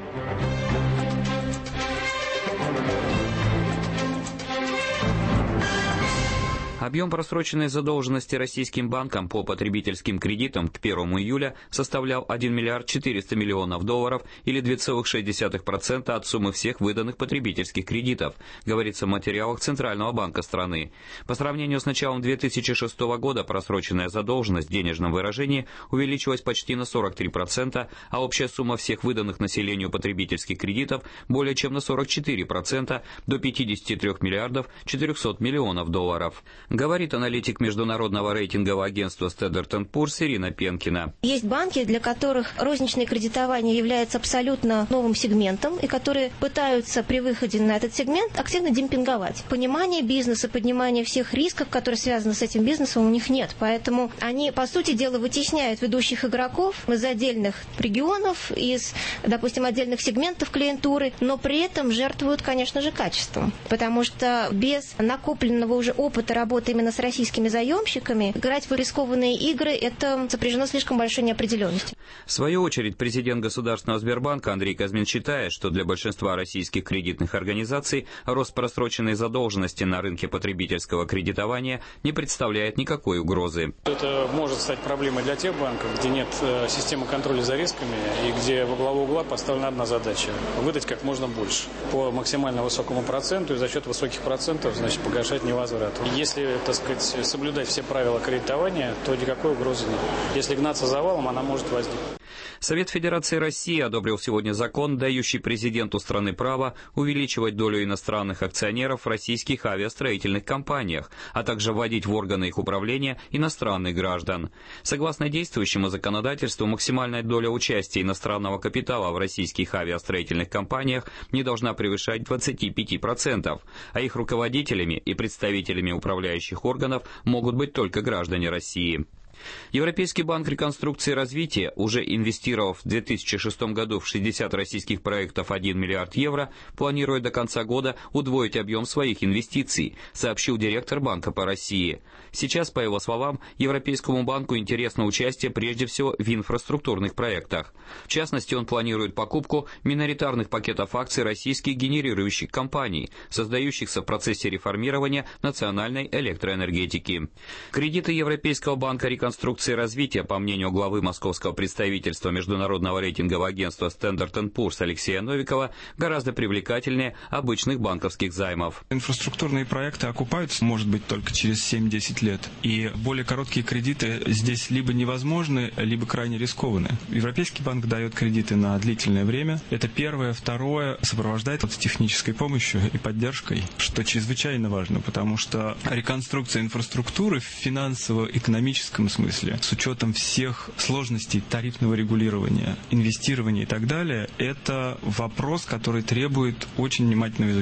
Объем просроченной задолженности российским банкам по потребительским кредитам к первому июля составлял один миллиард четыреста миллионов долларов или два целых шесть десятых процента от суммы всех выданных потребительских кредитов, говорится в материалах Центрального банка страны. По сравнению с началом две тысячи шестого года просроченная задолженность в денежном выражении увеличилась почти на сорок три процента, а общая сумма всех выданных населению потребительских кредитов более чем на сорок четыре процента до пятидесяти трёх миллиардов четырёхсот миллионов долларов. Говорит аналитик международного рейтингового агентства Standard энд Poor's Ирина Пенкина. Есть банки, для которых розничное кредитование является абсолютно новым сегментом, и которые пытаются при выходе на этот сегмент активно демпинговать. Понимания бизнеса, понимания всех рисков, которые связаны с этим бизнесом, у них нет. Поэтому они, по сути дела, вытесняют ведущих игроков из отдельных регионов, из, допустим, отдельных сегментов клиентуры, но при этом жертвуют, конечно же, качеством. Потому что без накопленного уже опыта работы именно с российскими заемщиками, играть в рискованные игры, это сопряжено слишком большой неопределенностью. В свою очередь, президент Государственного Сбербанка Андрей Козьмин считает, что для большинства российских кредитных организаций рост просроченной задолженности на рынке потребительского кредитования не представляет никакой угрозы. Это может стать проблемой для тех банков, где нет системы контроля за рисками и где во главу угла поставлена одна задача – выдать как можно больше по максимально высокому проценту и за счет высоких процентов, значит, погашать невозврат. Если, так сказать, соблюдать все правила кредитования, то никакой угрозы нет. Если гнаться за валом, она может возникнуть. Совет Федерации России одобрил сегодня закон, дающий президенту страны право увеличивать долю иностранных акционеров в российских авиастроительных компаниях, а также вводить в органы их управления иностранных граждан. Согласно действующему законодательству, максимальная доля участия иностранного капитала в российских авиастроительных компаниях не должна превышать двадцати пяти процентов, а их руководителями и представителями управляющих органов могут быть только граждане России. Европейский банк реконструкции и развития, уже инвестировав в две тысячи шестом году в шестьдесят российских проектов один миллиард евро, планирует до конца года удвоить объем своих инвестиций, сообщил директор Банка по России. Сейчас, по его словам, Европейскому банку интересно участие прежде всего в инфраструктурных проектах. В частности, он планирует покупку миноритарных пакетов акций российских генерирующих компаний, создающихся в процессе реформирования национальной электроэнергетики. Кредиты Европейского банка реконструкции Реконструкции и развития, по мнению главы московского представительства международного рейтингового агентства Standard энд Poor's Алексея Новикова, гораздо привлекательнее обычных банковских займов. Инфраструктурные проекты окупаются, может быть, только через семь-десять лет. И более короткие кредиты здесь либо невозможны, либо крайне рискованны. Европейский банк дает кредиты на длительное время. Это первое. Второе, сопровождает с технической помощью и поддержкой, что чрезвычайно важно, потому что реконструкция инфраструктуры в финансово-экономическом смысле, с учетом всех сложностей тарифного регулирования, инвестирования и так далее, это вопрос, который требует очень внимательного изучения.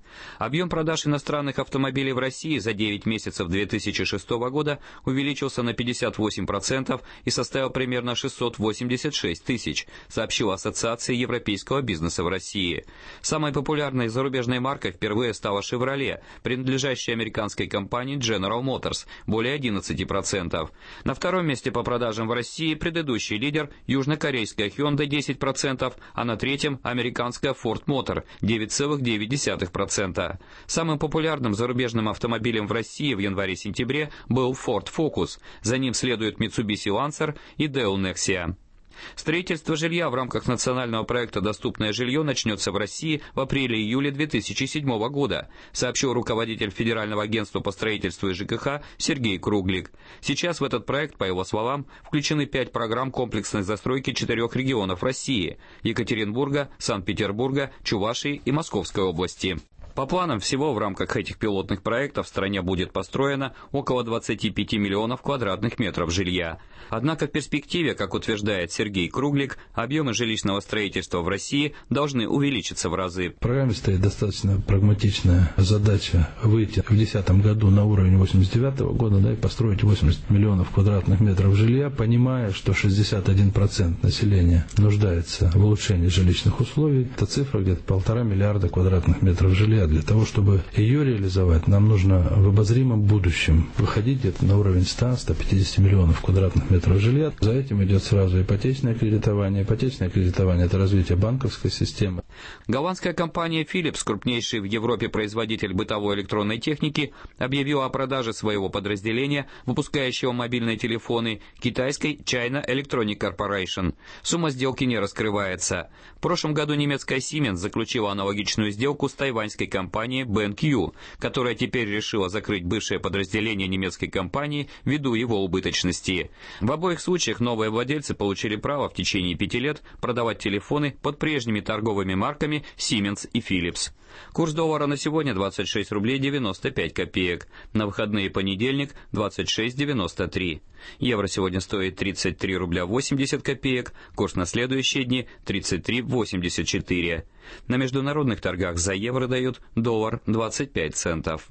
Объем продаж иностранных автомобилей в России за девять месяцев две тысячи шестого года увеличился на пятьдесят восемь процентов и составил примерно шестьсот восемьдесят шесть тысяч, сообщила Ассоциация европейского бизнеса в России. Самой популярной зарубежной маркой впервые стала Chevrolet, принадлежащая американской компании General Motors, более одиннадцать процентов. На втором месте по продажам в России предыдущий лидер – южнокорейская Hyundai десять процентов, а на третьем – американская Ford Motor девять целых девять десятых процента. Самым популярным зарубежным автомобилем в России в январе-сентябре был Ford Focus, за ним следует Mitsubishi Lancer и Deo Nexia. Строительство жилья в рамках национального проекта «Доступное жилье» начнется в России в апреле-июле две тысячи седьмого года, сообщил руководитель Федерального агентства по строительству и ЖКХ Сергей Круглик. Сейчас в этот проект, по его словам, включены пять программ комплексной застройки четырех регионов России – Екатеринбурга, Санкт-Петербурга, Чувашии и Московской области. По планам, всего в рамках этих пилотных проектов в стране будет построено около двадцати пяти миллионов квадратных метров жилья. Однако в перспективе, как утверждает Сергей Круглик, объемы жилищного строительства в России должны увеличиться в разы. В программе стоит достаточно прагматичная задача выйти в две тысячи десятом году на уровень восемьдесят девятого года, да, и построить восемьдесят миллионов квадратных метров жилья, понимая, что шестьдесят один процент населения нуждается в улучшении жилищных условий. Это цифра где-то полтора миллиарда квадратных метров жилья. Для того, чтобы ее реализовать, нам нужно в обозримом будущем выходить где-то на уровень ста — ста пятидесяти миллионов квадратных метров жилья. За этим идет сразу ипотечное кредитование. Ипотечное кредитование – это развитие банковской системы. Голландская компания Philips, крупнейший в Европе производитель бытовой электронной техники, объявила о продаже своего подразделения, выпускающего мобильные телефоны, китайской China Electronic Corporation. Сумма сделки не раскрывается. В прошлом году немецкая Siemens заключила аналогичную сделку с тайваньской компанией компании BenQ, которая теперь решила закрыть бывшее подразделение немецкой компании ввиду его убыточности. В обоих случаях новые владельцы получили право в течение пяти лет продавать телефоны под прежними торговыми марками Siemens и Philips. Курс доллара на сегодня двадцать шесть рублей девяносто пять копеек. На выходные понедельник двадцать шесть девяносто три. Евро сегодня стоит тридцать три рубля восемьдесят копеек, курс на следующие дни тридцать три восемьдесят четыре. На международных торгах за евро дают доллар двадцать пять центов.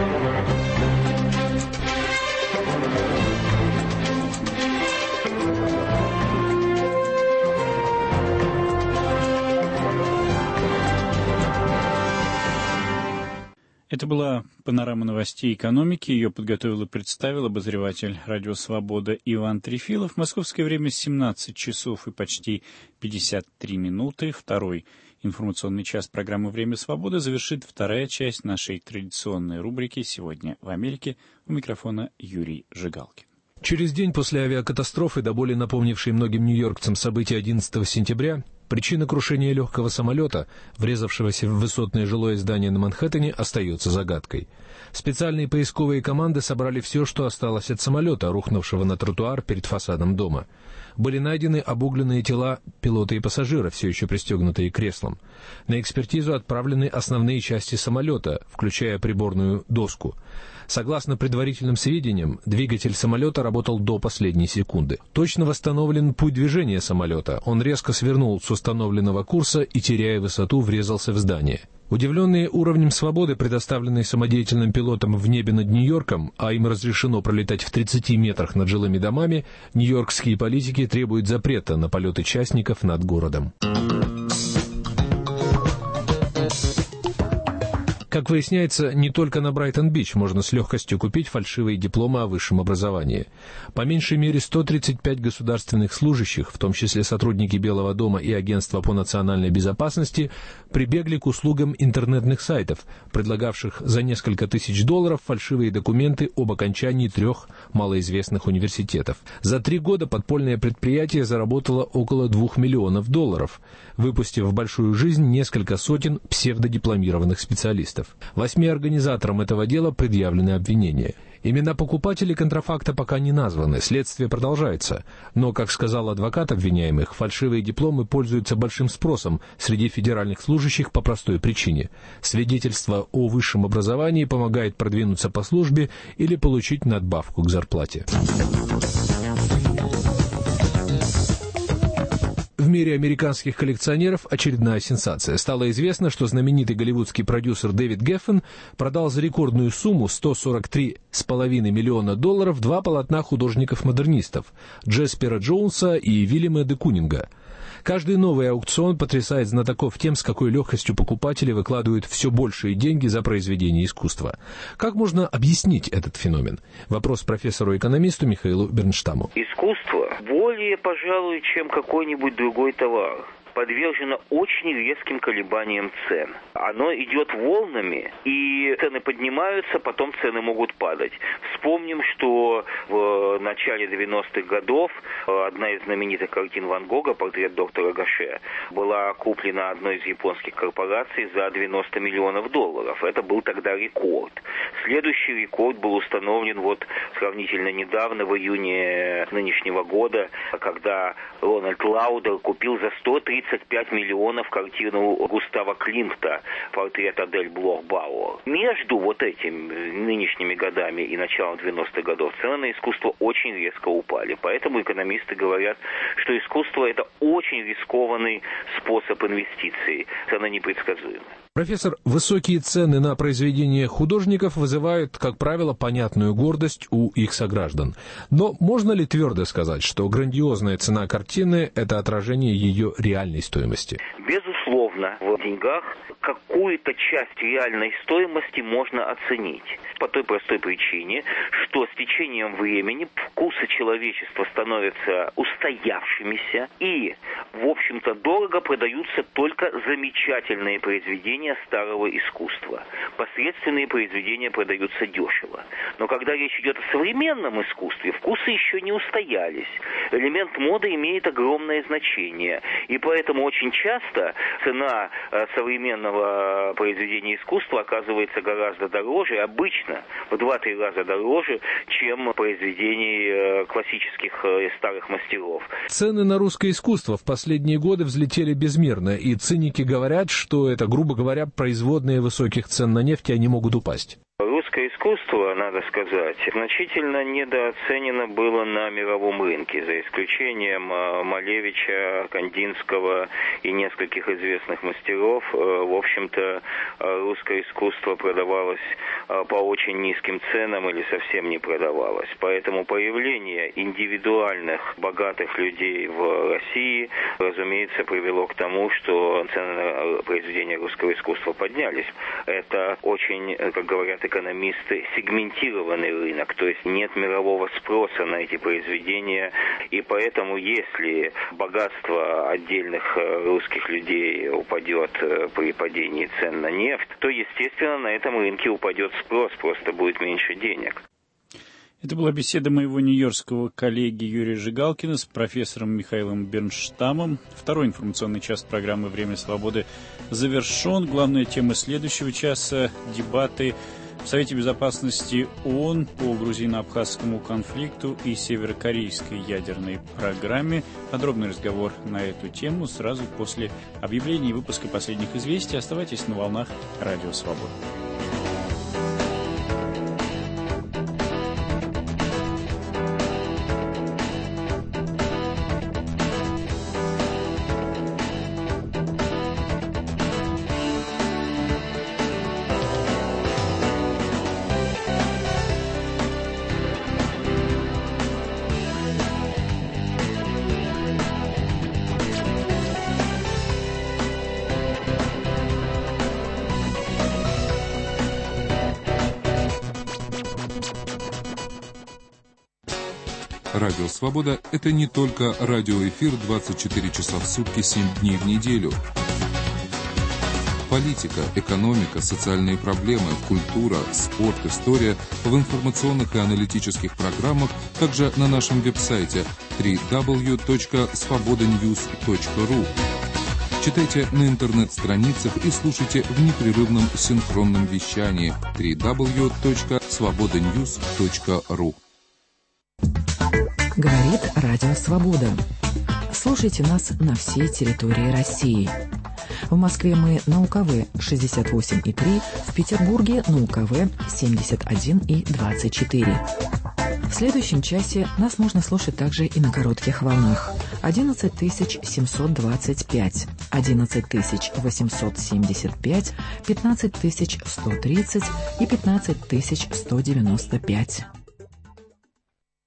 Это была панорама новостей экономики. Ее подготовил и представил обозреватель «Радио Свобода» Иван Трефилов. Московское время семнадцать часов и почти пятьдесят три минуты. Второй информационный час программы «Время свободы» завершит вторая часть нашей традиционной рубрики «Сегодня в Америке». У микрофона Юрий Жигалкин. Через день после авиакатастрофы, до боли напомнившей многим нью-йоркцам события одиннадцатого сентября, причина крушения легкого самолета, врезавшегося в высотное жилое здание на Манхэттене, остается загадкой. Специальные поисковые команды собрали все, что осталось от самолета, рухнувшего на тротуар перед фасадом дома. Были найдены обугленные тела пилота и пассажира, все еще пристегнутые к креслам. На экспертизу отправлены основные части самолета, включая приборную доску. Согласно предварительным сведениям, двигатель самолета работал до последней секунды. Точно восстановлен путь движения самолета. Он резко свернул с установленного курса и, теряя высоту, врезался в здание. Удивленные уровнем свободы, предоставленной самодеятельным пилотам в небе над Нью-Йорком, а им разрешено пролетать в тридцати метрах над жилыми домами, нью-йоркские политики требуют запрета на полеты частников над городом. Как выясняется, не только на Брайтон-Бич можно с легкостью купить фальшивые дипломы о высшем образовании. По меньшей мере сто тридцать пять государственных служащих, в том числе сотрудники Белого дома и Агентства по национальной безопасности, прибегли к услугам интернетных сайтов, предлагавших за несколько тысяч долларов фальшивые документы об окончании трех малоизвестных университетов. За три года подпольное предприятие заработало около двух миллионов долларов, выпустив в большую жизнь несколько сотен псевдодипломированных специалистов. Восьми организаторам этого дела предъявлены обвинения. Имена покупателей контрафакта пока не названы, следствие продолжается. Но, как сказал адвокат обвиняемых, фальшивые дипломы пользуются большим спросом среди федеральных служащих по простой причине. Свидетельство о высшем образовании помогает продвинуться по службе или получить надбавку к зарплате. В мире американских коллекционеров очередная сенсация. Стало известно, что знаменитый голливудский продюсер Дэвид Геффен продал за рекордную сумму сто сорок три с половиной миллиона долларов два полотна художников-модернистов Джеспера Джонса и Вильяма де Кунинга. Каждый новый аукцион потрясает знатоков тем, с какой легкостью покупатели выкладывают все большие деньги за произведение искусства. Как можно объяснить этот феномен? Вопрос профессору-экономисту Михаилу Бернштаму. Искусство более, пожалуй, чем какой-нибудь другой товар, подвержено очень резким колебаниям цен. Оно идет волнами, и цены поднимаются, потом цены могут падать. Вспомним, что в начале девяностых годов одна из знаменитых картин Ван Гога, портрет доктора Гоше, была куплена одной из японских корпораций за девяносто миллионов долларов. Это был тогда рекорд. Следующий рекорд был установлен вот сравнительно недавно, в июне нынешнего года, когда Рональд Лаудер купил за сто тридцать пять миллионов картину Густава Климта, портрет Адель Блох-Бауэр. Между вот этими нынешними годами и началом девяностых годов цены на искусство очень резко упали. Поэтому экономисты говорят, что искусство – это очень рискованный способ инвестиций. Цены непредсказуемы. Профессор, высокие цены на произведения художников вызывают, как правило, понятную гордость у их сограждан. Но можно ли твердо сказать, что грандиозная цена картины – это отражение ее реальной стоимости? Безусловно, в деньгах какую-то часть реальной стоимости можно оценить. По той простой причине, что с течением времени вкусы человечества становятся устоявшимися и, в общем-то, дорого продаются только замечательные произведения старого искусства. Посредственные произведения продаются дешево. Но когда речь идет о современном искусстве, вкусы еще не устоялись. Элемент моды имеет огромное значение. И поэтому очень часто цена современного произведения искусства оказывается гораздо дороже, обычно в два-три раза дороже, чем произведений классических старых мастеров. Цены на русское искусство в последние годы взлетели безмерно, и циники говорят, что это, грубо говоря, производные высоких цен на нефть, и они могут упасть. Русское искусство, надо сказать, значительно недооценено было на мировом рынке, за исключением Малевича, Кандинского и нескольких известных мастеров. В общем-то, русское искусство продавалось по очень низким ценам или совсем не продавалось. Поэтому появление индивидуальных, богатых людей в России, разумеется, привело к тому, что цены на произведения русского искусства поднялись. Это очень, как говорят экономисты, сегментированный рынок, то есть нет мирового спроса на эти произведения, и поэтому если богатство отдельных русских людей упадет при падении цен на нефть, то, естественно, на этом рынке упадет спрос, просто будет меньше денег. Это была беседа моего нью-йоркского коллеги Юрия Жигалкина с профессором Михаилом Бернштамом. Второй информационный час программы «Время свободы» завершен. Главная тема следующего часа – дебаты в Совете Безопасности ООН по грузино-абхазскому конфликту и северокорейской ядерной программе. Подробный разговор на эту тему сразу после объявления и выпуска последних известий. Оставайтесь на волнах Радио Свобода. Радио «Свобода» — это не только радиоэфир двадцать четыре часа в сутки, семь дней в неделю. Политика, экономика, социальные проблемы, культура, спорт, история в информационных и аналитических программах, также на нашем веб-сайте дабл ю дабл ю дабл ю точка свобода ньюс точка ру. Читайте на интернет-страницах и слушайте в непрерывном синхронном вещании дабл ю дабл ю дабл ю точка свобода ньюс точка ру. Говорит Радио Свобода. Слушайте нас на всей территории России. В Москве мы на УКВ шестьдесят восемь и три, в Петербурге на УКВ семьдесят один и двадцать четыре. В следующем часе нас можно слушать также и на коротких волнах. одиннадцать тысяч семьсот двадцать пять, одиннадцать тысяч восемьсот семьдесят пять, пятнадцать тысяч сто тридцать и пятнадцать тысяч сто девяносто пять.